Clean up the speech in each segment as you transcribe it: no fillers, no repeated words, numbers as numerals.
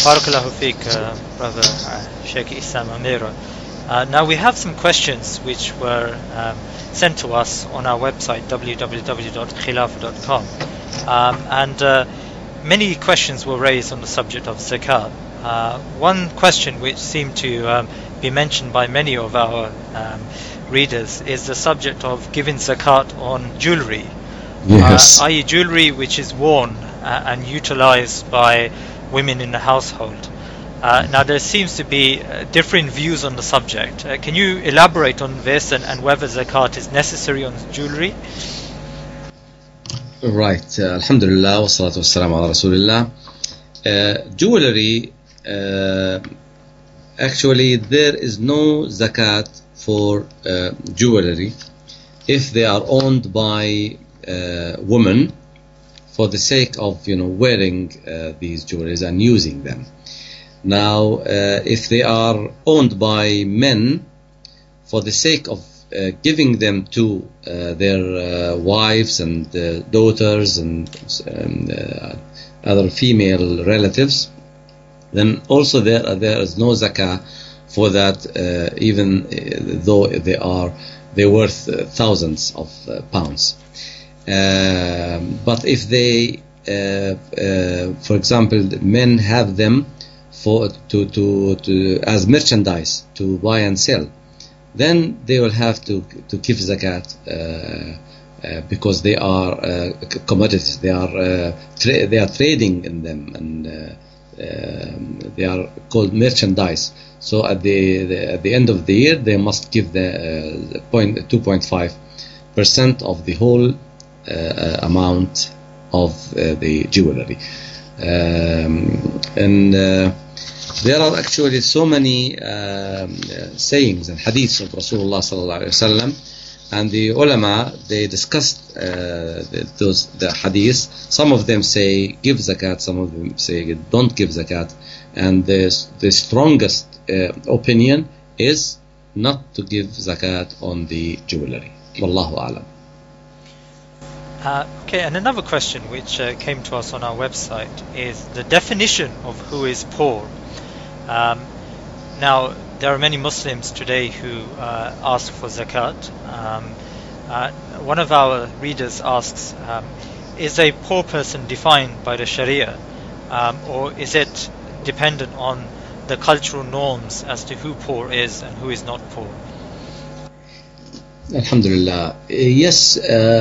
Barakallahu feek, brother Sheikh Isam Amira. Now we have some questions which were sent to us on our website www.khilaf.com, and many questions were raised on the subject of zakat. One question which seemed to be mentioned by many of our readers is the subject of giving zakat on jewelry, Yes. i.e. jewelry which is worn and utilized by women in the household. Now there seems to be different views on the subject. Can you elaborate on this and whether zakat is necessary on jewelry? Right. Alhamdulillah, wassalatu wassalamu ala Rasulillah. Jewelry, actually there is no zakat for jewelry if they are owned by women for the sake of wearing these jewelries and using them. Now if they are owned by men for the sake of giving them to their wives and daughters and other female relatives, then also there is no zakah for that, even though they're worth thousands of pounds. But if they, for example, men have them to as merchandise to buy and sell, then they will have to give zakat because they are commodities. They are trading in them, and they are called merchandise. So at the end of the year, they must give the 2.5% of the whole amount of the jewelry. There are actually so many sayings and hadiths of Rasulullah sallallahu alaihi wasallam, and the ulama, they discussed the hadiths. Some of them say give zakat, some of them say don't give zakat, and the strongest opinion is not to give zakat on the jewelry. Wallahu a'lam. Okay, and another question which came to us on our website is the definition of who is poor. Now, there are many Muslims today who ask for zakat. One of our readers asks, is a poor person defined by the Sharia, or is it dependent on the cultural norms as to who poor is and who is not poor? Alhamdulillah. Yes,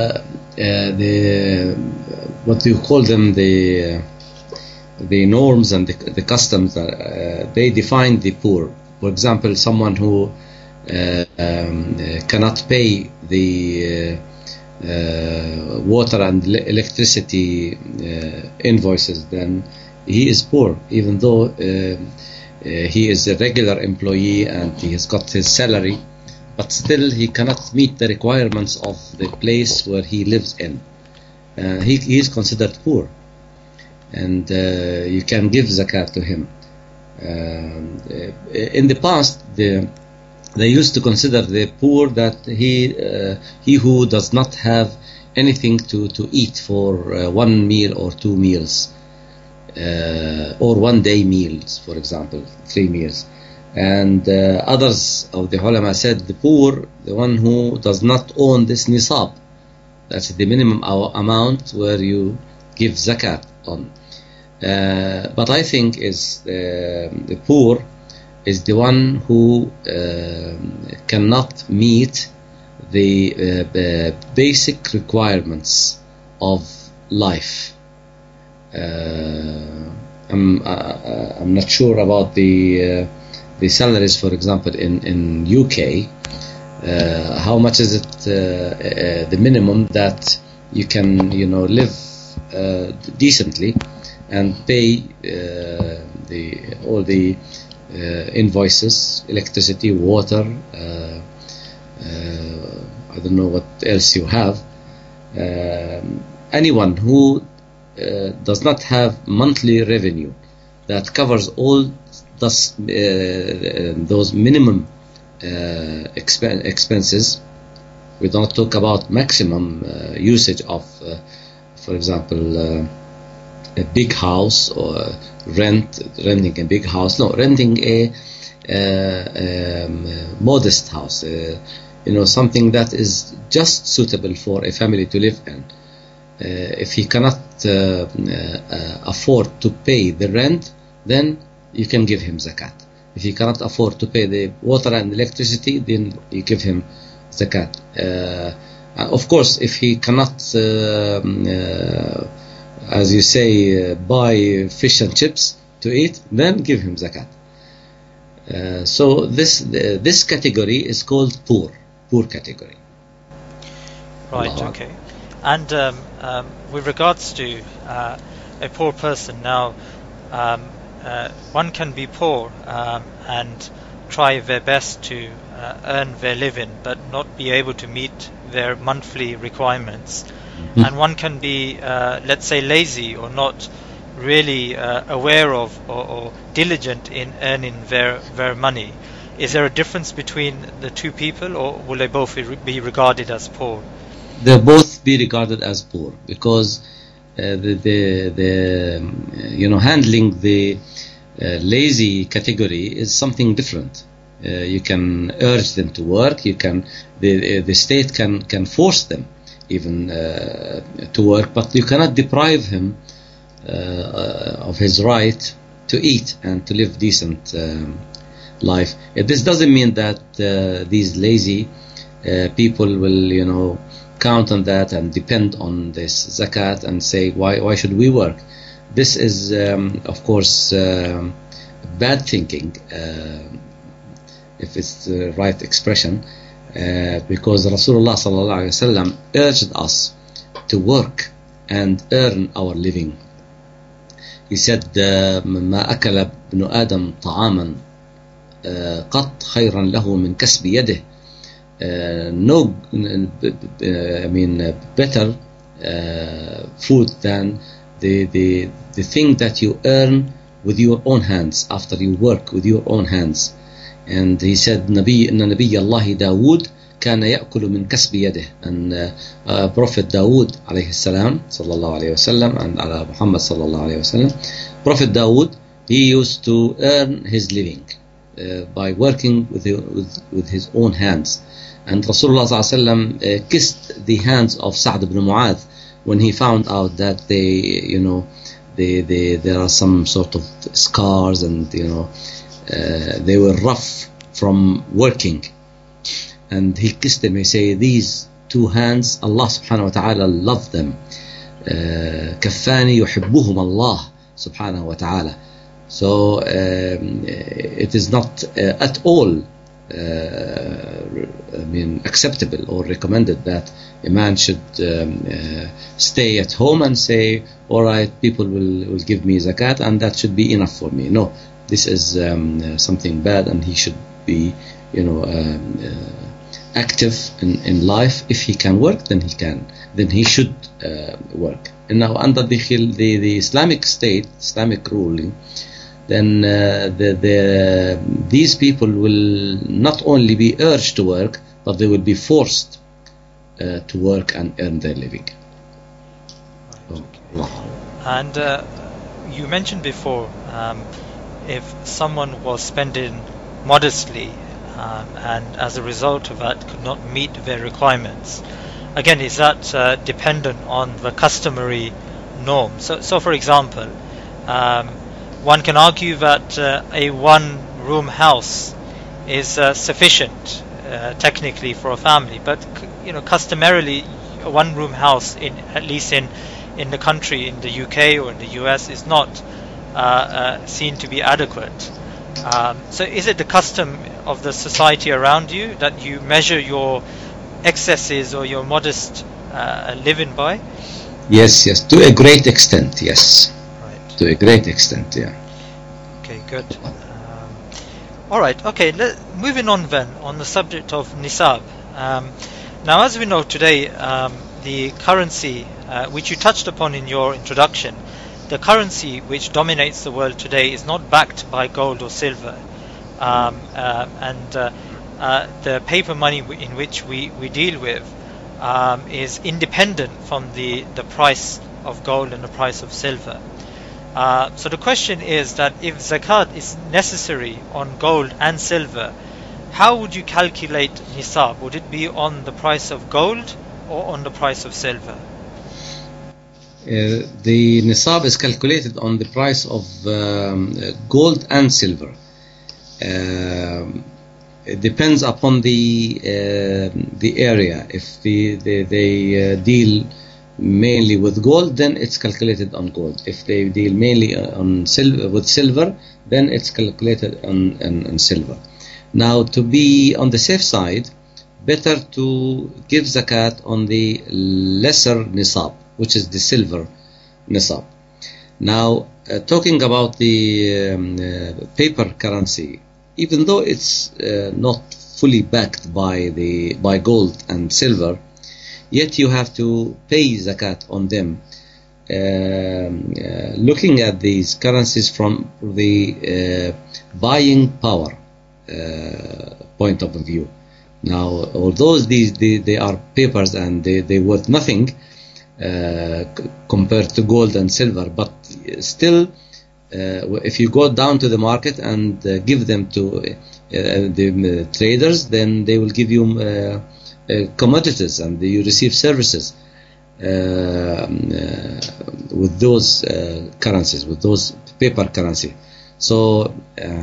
what you call them, the norms and the customs, they define the poor. For example, someone who cannot pay the water and electricity invoices, then he is poor, even though he is a regular employee and he has got his salary, but still he cannot meet the requirements of the place where he lives in. He is considered poor, and you can give zakat to him. In the past, they used to consider the poor that he who does not have anything to eat for 1 meal or 2 meals, or 1 day meals, for example, 3 meals. And others of the ulama said the poor, the one who does not own this nisab, that's the minimum amount where you give zakat on. But I think the poor is the one who cannot meet the basic requirements of life. I'm not sure about the salaries, for example, in UK. How much is it, the minimum that you can live decently and pay all the invoices, electricity, water, I don't know what else you have. Anyone who does not have monthly revenue that covers all those minimum expenses. We don't talk about maximum usage of, for example, a big house or renting a big house. No, renting a modest house. Something that is just suitable for a family to live in. If he cannot afford to pay the rent, then you can give him zakat. If he cannot afford to pay the water and electricity, then you give him zakat. Of course, if he cannot, as you say, buy fish and chips to eat, then give him zakat. So this category is called poor category. Right. Okay. And with regards to a poor person, now one can be poor and try their best to earn their living, but not be able to meet their monthly requirements. Mm-hmm. And one can be, let's say, lazy or not really aware of or diligent in earning their money. Is there a difference between the two people, or will they both be regarded as poor? They'll both be regarded as poor, because handling the lazy category is something different. You can urge them to work. The state can force them even to work, but you cannot deprive him of his right to eat and to live decent life. This doesn't mean that these lazy people will, count on that and depend on this zakat and say, why should we work? This is, of course, bad thinking, if it's the right expression, because Rasulullah sallallahu alaihi wasallam urged us to work and earn our living. He said, ما أكل ابن آدم طعاما قط خيرا له من كسب يده. Better food than the thing that you earn with your own hands after you work with your own hands. And he said, إن نبي الله داود كان يأكل من كسب يده. And Prophet Dawood عليه السلام صلى الله عليه وسلم and على Muhammad صلى الله عليه وسلم, Prophet Dawood, he used to earn his living by working with his own hands. And Rasulullah sallallahu alaihi wasallam kissed the hands of Sa'd ibn Mu'adh when he found out that there are some sort of scars and they were rough from working. And he kissed them. He said, these two hands, Allah subhanahu wa ta'ala loved them. كفاني يحبهم الله subhanahu wa ta'ala. So it is not at all acceptable or recommended that a man should stay at home and say, all right, people will give me zakat and that should be enough for me. No, this is something bad, and he should be active in life. If he can work, then he should work. And now under the Islamic state, Islamic ruling, then these people will not only be urged to work, but they will be forced to work and earn their living. And you mentioned before, if someone was spending modestly and as a result of that could not meet their requirements, again, is that dependent on the customary norm? So for example, one can argue that a one-room house is sufficient technically for a family, but customarily a one-room house, at least in the country, in the UK or in the US, is not seen to be adequate. So is it the custom of the society around you that you measure your excesses or your modest living by? Yes, to a great extent, yes. Right. To a great extent, yeah. Okay, good. All right, okay, moving on then, on the subject of nisab. Now, as we know today, the currency, which you touched upon in your introduction, the currency which dominates the world today is not backed by gold or silver. And the paper money in which we deal with is independent from the price of gold and the price of silver. So the question is that if zakat is necessary on gold and silver, how would you calculate nisab? Would it be on the price of gold or on the price of silver? The nisab is calculated on the price of gold and silver. It depends upon the area. If they deal mainly with gold, then it's calculated on gold. If they deal mainly on silver, then it's calculated on silver. Now, to be on the safe side, better to give zakat on the lesser nisab, which is the silver nisab. Now, talking about the paper currency, even though it's not fully backed by gold and silver, yet you have to pay zakat on them. Looking at these currencies from the buying power point of view. Now, although they are papers and they worth nothing compared to gold and silver, but still, if you go down to the market and give them to the traders, then they will give you commodities and you receive services with those currencies, with those paper currency. So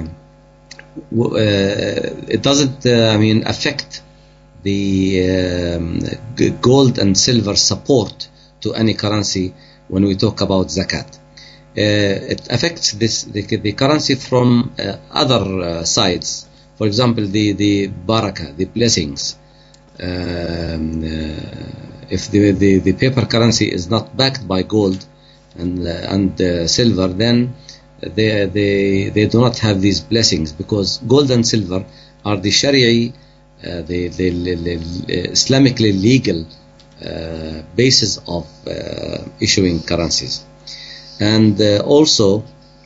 it doesn't affect the gold and silver support to any currency when we talk about zakat. It affects the currency from other sides. For example, the barakah, the blessings. If the paper currency is not backed by gold and silver, then they do not have these blessings, because gold and silver are the Sharia, the Islamically legal basis of issuing currencies. And also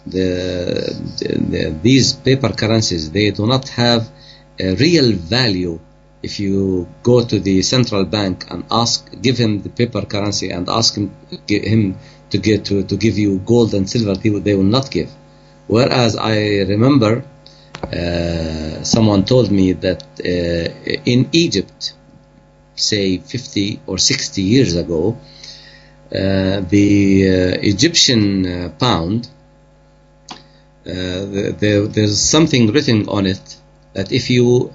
these paper currencies, they do not have a real value. If you go to the central bank and give him the paper currency and ask him to give you gold and silver, they will not give. Whereas I remember someone told me that in Egypt, say 50 or 60 years ago, the Egyptian pound, there's something written on it that if you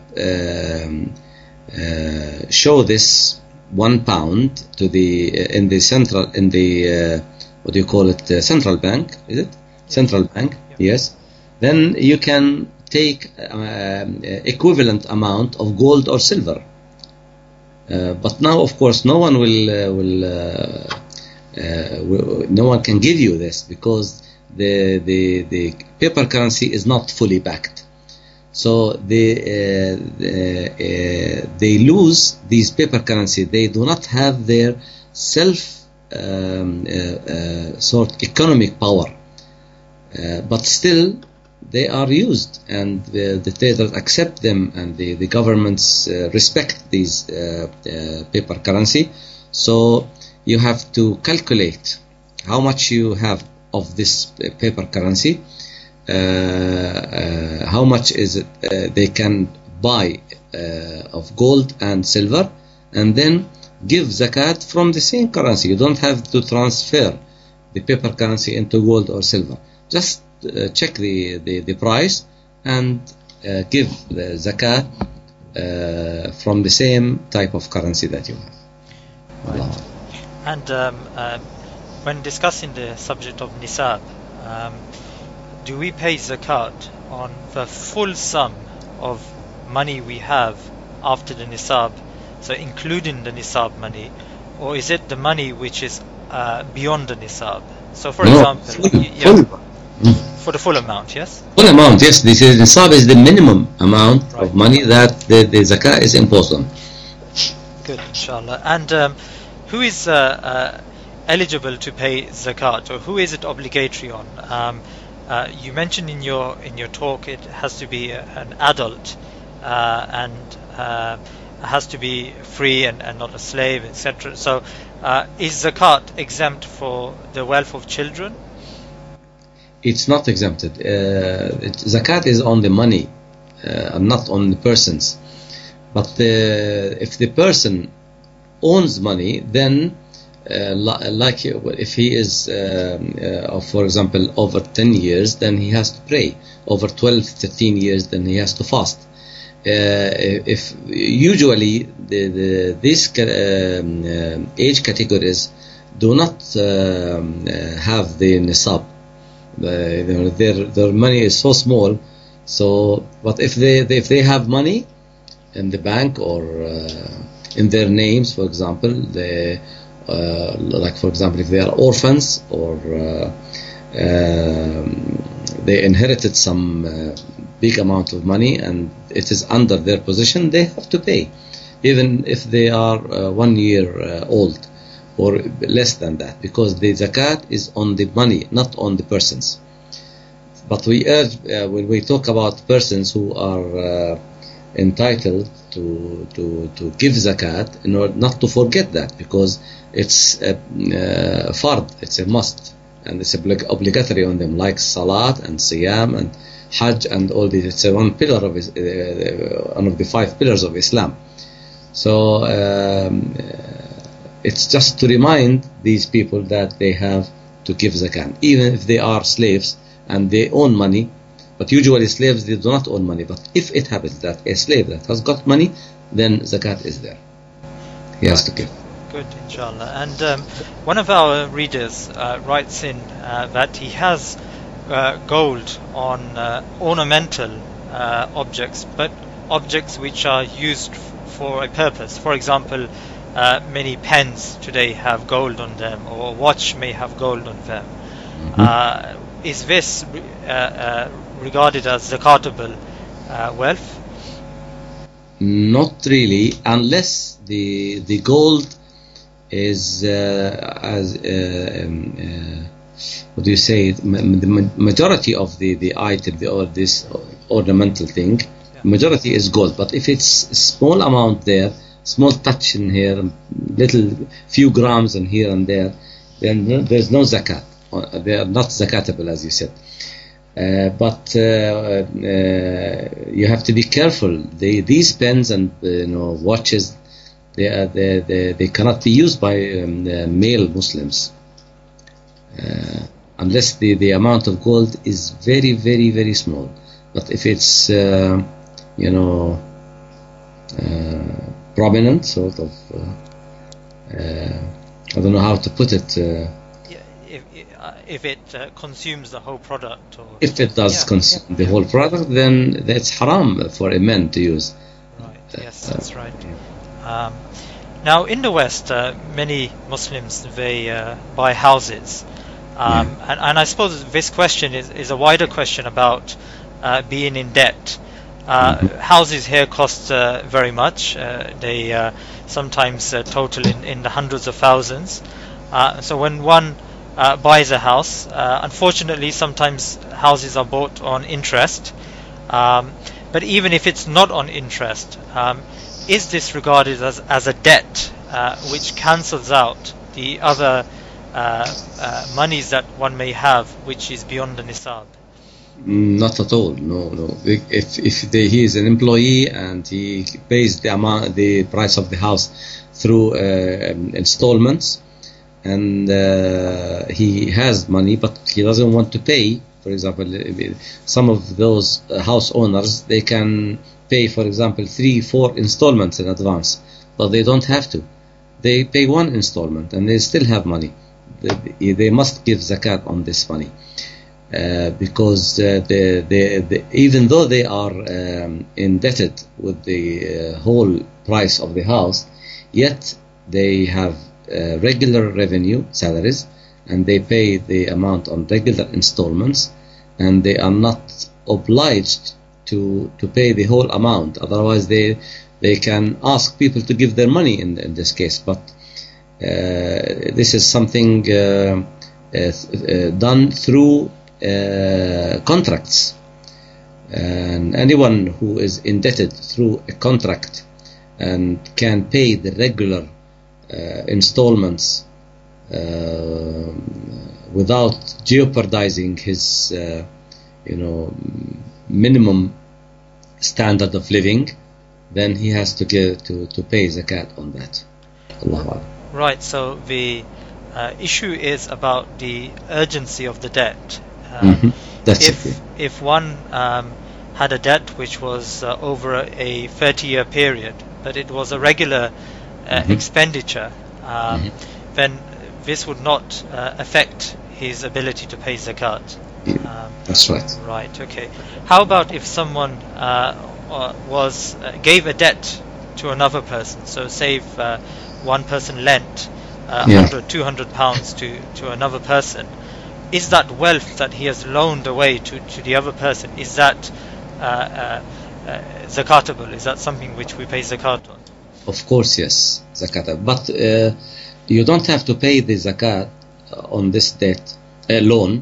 show this £1 to the central bank, is it? Central bank, yes. Then you can take equivalent amount of gold or silver. But now, of course, no one no one can give you this, because the paper currency is not fully backed. So they lose these paper currency. They do not have their sort economic power, but still they are used, and the traders accept them, and the governments respect these paper currency. So you have to calculate how much you have of this paper currency, how much is it they can buy of gold and silver, and then give zakat from the same currency. You don't have to transfer the paper currency into gold or silver. Just check the price and give the zakat from the same type of currency that you have. Right. And when discussing the subject of nisab, do we pay zakat on the full sum of money we have after the nisab, so including the nisab money, or is it the money which is beyond the nisab? So for example, for the full amount, yes? Full amount, yes. The nisab is the minimum amount of money that the zakat is imposed on. Good, inshallah. And who is eligible to pay zakat, or who is it obligatory on? You mentioned in your talk it has to be an adult and has to be free and not a slave, etc. So is zakat exempt for the wealth of children? It's not exempted. Zakat is on the money, not on the persons. But if the person owns money, then like if he is, for example, over 10 years, then he has to pray. Over 12, 13 years, then he has to fast. If usually these age categories do not have the nisab, their money is so small. So, but if they have money in the bank or in their names, for example, like for example, if they are orphans or they inherited some big amount of money and it is under their possession, they have to pay, even if they are 1 year old or less than that, because the zakat is on the money, not on the persons. But we urge, when we talk about persons who are entitled to give zakat, in order not to forget that, because it's a fard, it's a must, and it's obligatory on them, like salat and siyam and hajj and all these. It's one pillar of one of the 5 pillars of Islam. So it's just to remind these people that they have to give zakat, even if they are slaves and they own money. But usually slaves, they do not own money. But if it happens that a slave that has got money, then zakat is there. He has to give. Good, inshallah. And one of our readers writes in that he has gold on ornamental objects, but objects which are used for a purpose. For example, many pens today have gold on them, or a watch may have gold on them. Mm-hmm. Is this regarded as zakatable wealth? Not really, unless the gold is what do you say? The majority of the item, or this ornamental thing, majority is gold. But if it's a small amount there, small touch in here, little few grams in here and there, then there's no zakat. They are not zakatable, as you said. But you have to be careful. These pens and watches, they cannot be used by male Muslims unless the amount of gold is very, very, very small. But if it's prominent, sort of, I don't know how to put it. If it consumes the whole product, or if it does consume the whole product, then that's haram for a man to use. Right. Yes, that's right. Now, in the West, many Muslims, they buy houses, and I suppose this question is a wider question about being in debt. Houses here cost very much. They sometimes total in the hundreds of thousands. So when one buys a house, unfortunately sometimes houses are bought on interest, but even if it's not on interest, is this regarded as a debt which cancels out the other monies that one may have, which is beyond the nisab? Not at all. No. If he is an employee and he pays the price of the house through installments, and he has money, but he doesn't want to pay. For example, some of those house owners, they can pay, for example, 3-4 installments in advance, but they don't have to. They pay one installment and they still have money. They must give zakat on this money, because even though they are indebted with the whole price of the house, yet they have regular revenue, salaries, and they pay the amount on regular installments, and they are not obliged to pay the whole amount. Otherwise, they can ask people to give their money in this case. But this is something done through contracts, and anyone who is indebted through a contract and can pay the regular installments without jeopardizing his minimum standard of living, then he has to pay zakat on that. Allahu Akbar. Right, so the issue is about the urgency of the debt. If one had a debt which was over a 30-year period, but it was a regular expenditure, then this would not affect his ability to pay zakat. That's right. Right, okay. How about if someone gave a debt to another person? So say if one person lent 100, 200 pounds to another person, is that wealth that he has loaned away to the other person, is that zakatable? Is that something which we pay zakat on? Of course, yes, zakat. But you don't have to pay the zakat on this debt loan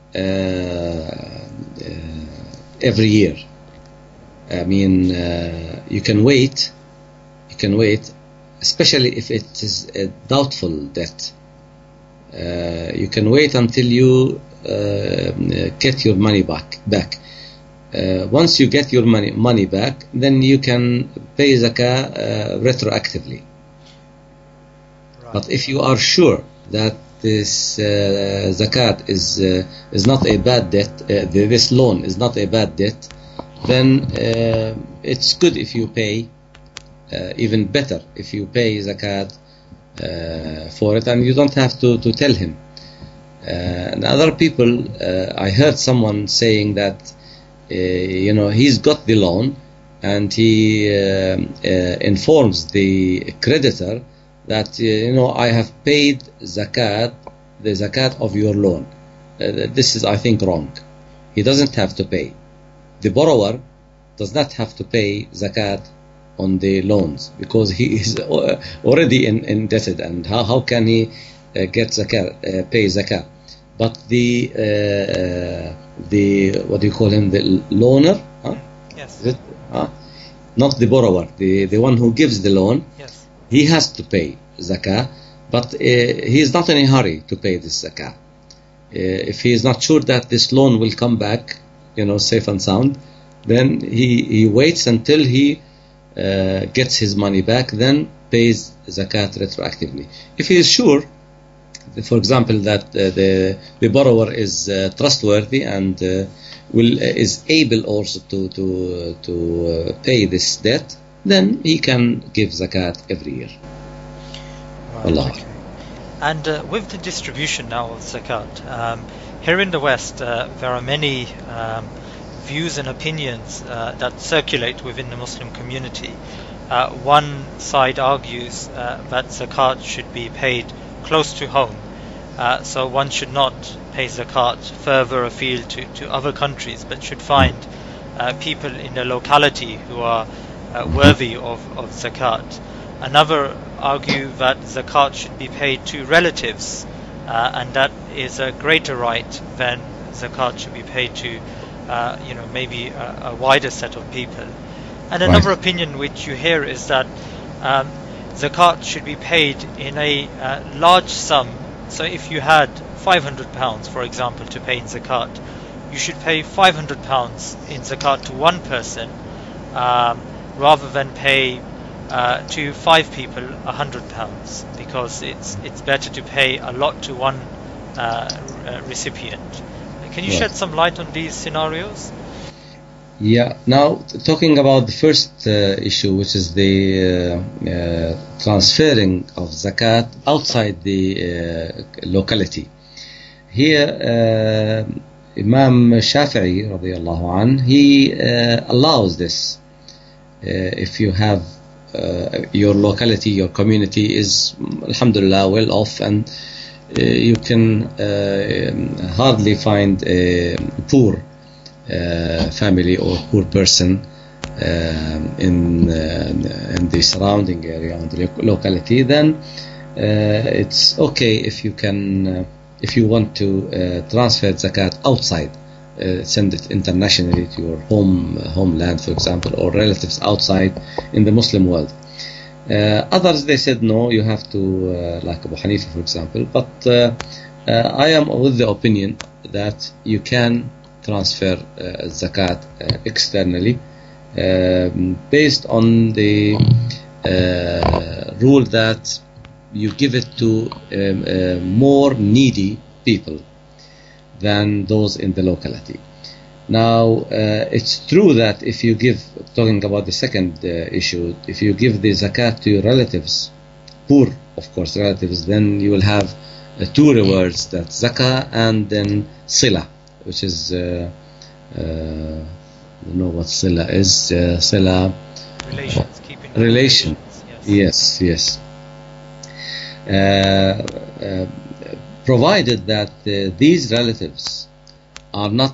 every year. I mean, you can wait, especially if it is a doubtful debt. You can wait until you get your money back. Once you get your money back, then you can pay zakah retroactively. Right. But if you are sure that this zakat is not a bad debt, this loan is not a bad debt, then it's good if you pay, even better if you pay zakat for it, and you don't have to tell him. And other people, I heard someone saying that he's got the loan, and he informs the creditor that I have paid the zakat of your loan. This is, I think, wrong. He doesn't have to pay. The borrower does not have to pay zakat on the loans because he is already indebted, and how can he get zakat, pay zakat? But the what do you call him, the loaner? Huh? Yes. Not the borrower, the one who gives the loan. Yes. He has to pay zakah, but he is not in a hurry to pay this zakah. If he is not sure that this loan will come back, safe and sound, then he waits until he gets his money back, then pays zakat retroactively. If he is sure, for example, that the borrower is trustworthy and is able also to pay this debt, then he can give zakat every year. Right, Allah. okay. And with the distribution now of zakat, here in the West, there are many views and opinions that circulate within the Muslim community. One side argues that zakat should be paid close to home, so one should not pay zakat further afield to other countries, but should find people in the locality who are worthy of zakat. Another argue that zakat should be paid to relatives, and that is a greater right than zakat should be paid to maybe a wider set of people. And another opinion which you hear is that zakat should be paid in a large sum. So if you had £500, for example, to pay in zakat, you should pay £500 in zakat to one person, rather than pay to 5 people £100, because it's better to pay a lot to one recipient. Can you shed some light on these scenarios? Yeah. Now, talking about the first issue, which is the transferring of zakat outside the locality. Here, Imam Shafi'i, radiyallahu anh, he allows this. If you have your locality, your community is, alhamdulillah, well off, and you can hardly find a poor family or poor person in the surrounding area and the locality, then it's okay if you can, if you want to transfer zakat outside, send it internationally to your homeland, for example, or relatives outside in the Muslim world. Others, they said no, you have to, like Abu Hanifa, for example. But I am with the opinion that you can transfer zakat externally based on the rule that you give it to more needy people than those in the locality. Now, it's true that if you give, talking about the second issue, if you give the zakat to your relatives, poor, of course, relatives, then you will have two rewards, that zakah and then sila, which is, I don't know what sila is, sila... Relations, keeping relation. relations, Yes. Provided that these relatives are not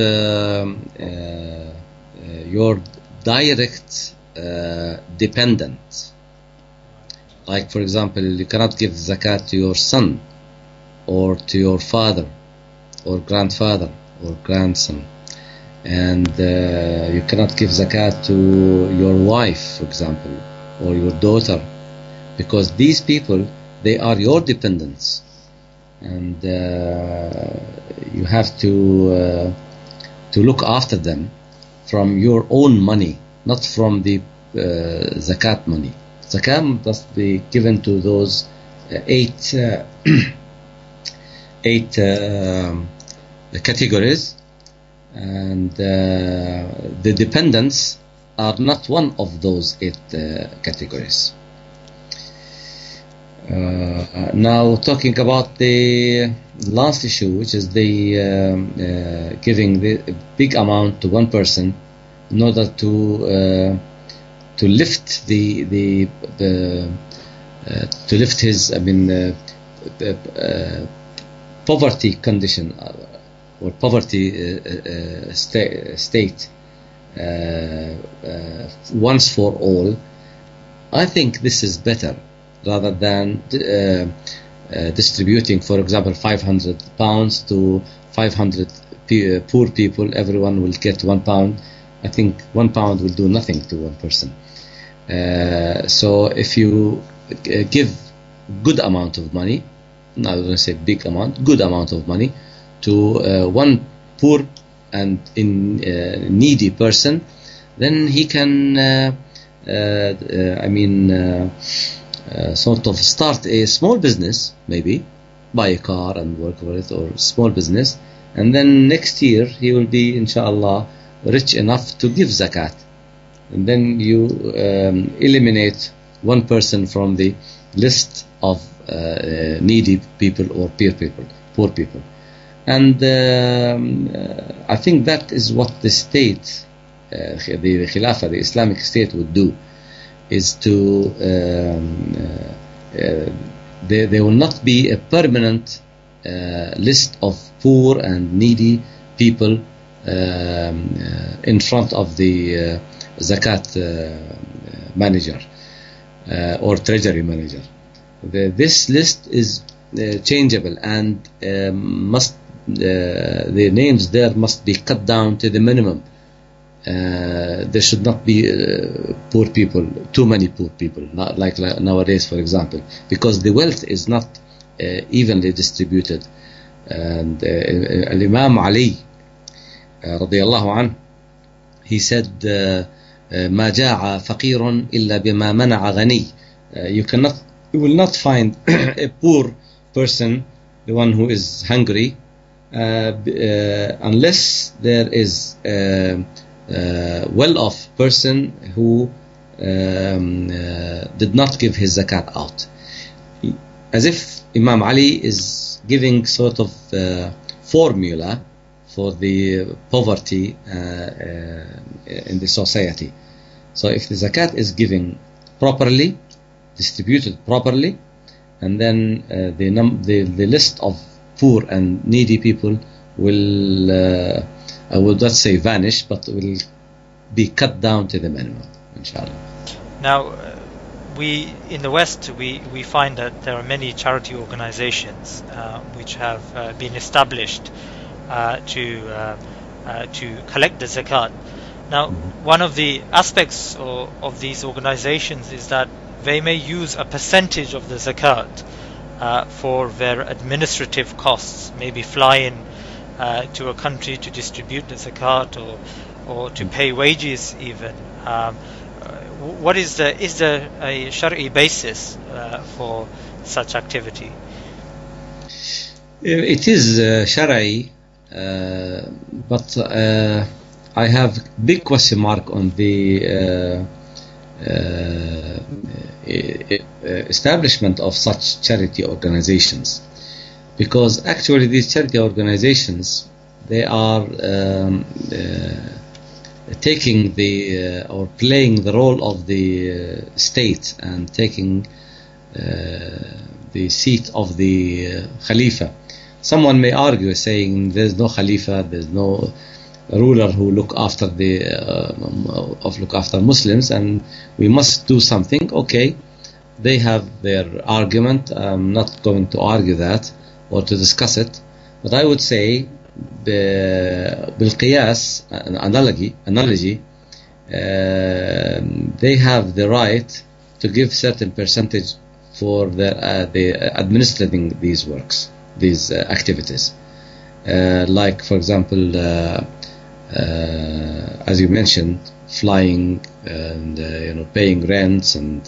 your direct dependent. Like, for example, you cannot give zakat to your son or to your father or grandfather or grandson, and you cannot give zakat to your wife, for example, or your daughter, because these people, they are your dependents, and you have to look after them from your own money, not from the zakat money. Zakat must be given to those eight categories, and the dependents are not one of those eight categories. Now, talking about the last issue, which is the giving the big amount to one person in order to lift to lift his poverty condition or poverty state once for all. I think this is better rather than distributing, for example, £500 to 500 poor people. Everyone will get £1. I think £1 will do nothing to one person. So if you give good amount of money, I don't say big amount, good amount of money to one poor and needy person, then he can sort of start a small business, maybe buy a car and work for it, or small business, and then next year he will be, inshallah, rich enough to give zakat. And then you eliminate one person from the list of needy people or poor people. And I think that is what the state, the Khilafah, the Islamic State, would do, is to there will not be a permanent list of poor and needy people in front of the zakat manager or treasury manager. This list is changeable, and the names there must be cut down to the minimum. There should not be poor people, too many poor people, not like nowadays, for example, because the wealth is not evenly distributed. And Imam Ali radiyallahu anhu, he said, ما جاع فقير إلا بما منع غني. You will not find a poor person, the one who is hungry, unless there is well-off person who did not give his zakat out. As if Imam Ali is giving sort of formula for the poverty in the society. So if the zakat is given properly, distributed properly, and then the list of poor and needy people will I would not say vanish, but will be cut down to the minimum, inshallah. Now, we in the West, we find that there are many charity organizations which have been established to collect the zakat. Now, one of the aspects of these organizations is that they may use a percentage of the zakat for their administrative costs, maybe flying to a country to distribute the zakat or to pay wages even. What is there a Shari'i basis for such activity? It is Shari'i, but I have big question mark on the establishment of such charity organizations, because actually these charity organizations, they are taking or playing the role of the state and taking the seat of the Khalifa. Someone may argue saying there's no Khalifa, there's no ruler who look after Muslims, and we must do something. Okay, they have their argument. I'm not going to argue that or to discuss it, but I would say بالقياس, analogy, they have the right to give certain percentage for the administrating these works, these activities. Like for example, as you mentioned, flying and paying rents and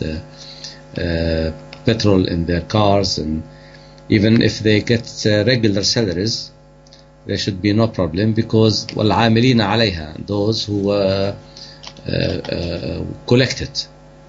petrol in their cars, and even if they get regular salaries, there should be no problem, because والعاملين عليها, those who collect it,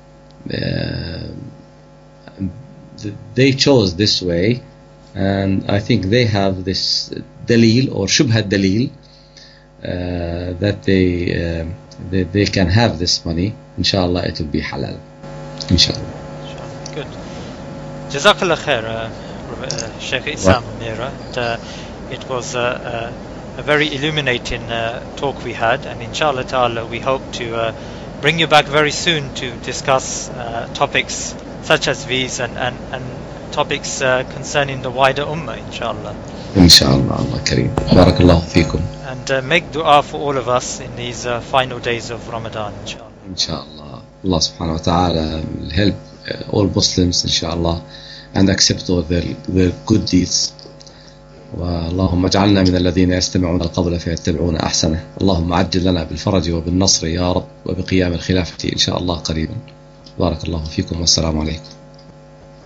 they chose this way, and I think they have this dalil or shubha dalil that they can have this money. Inshallah, it will be halal. Inshallah. Good. Jazakallah khair, Sheikh Issam Amira. It was a very illuminating talk we had, and inshallah ta'ala we hope to bring you back very soon to discuss topics such as these and topics concerning the wider ummah, inshallah. Inshallah, Allah Kareem. Barakallahu feekum. And make dua for all of us in these final days of Ramadan, inshallah. Inshallah. Allah subhanahu wa ta'ala will help all Muslims, inshallah, and accept all their good deeds. اللهم اجعلنا من الذين يستمعون القول فيتبعون أحسنه. اللهم عجل لنا بالفرج وبالنصر يا رب، وبقيام الخلافة إن شاء الله قريبا. بارك الله فيكم والسلام عليكم.